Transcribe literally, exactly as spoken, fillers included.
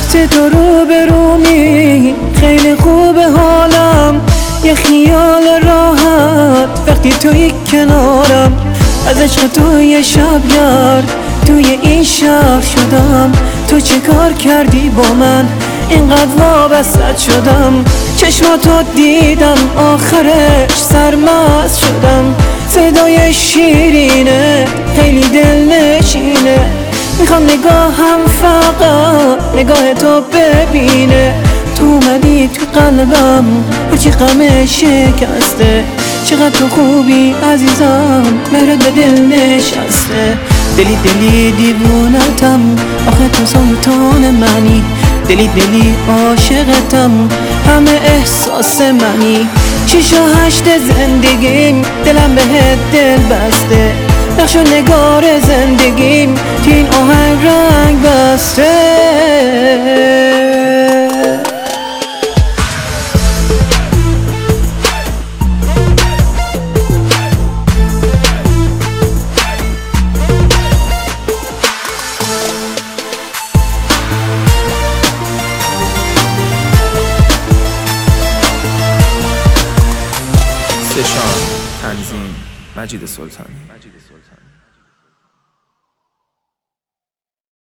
وقت تو رو برومی خیلی خوبه حالم، یه خیال راحت وقتی توی کنارم. از عشق تو یه شبگر توی این شهر شدم. تو چه کار کردی با من اینقدر وابستت شدم؟ چشماتو دیدم آخرش سرمست شدم. صدای شیرینه خیلی دلنشینه، میخوام نگاهم فقط نگاه تو ببینه. تو اومدی تو قلبم هرچی غم شکسته. چقدر تو خوبی عزیزم، مهرت به دل نشسته. دلی دلی دیوونتم، آخه تو سلطان منی. دلی دلی عاشقتم، همه احساس منی. شیش و هشت زندگیم دلم بهت دل بسته. نقش و نگار زندگیم تو این آهنگ رنگ بسته. سشان تنظیم مجید سلطانی.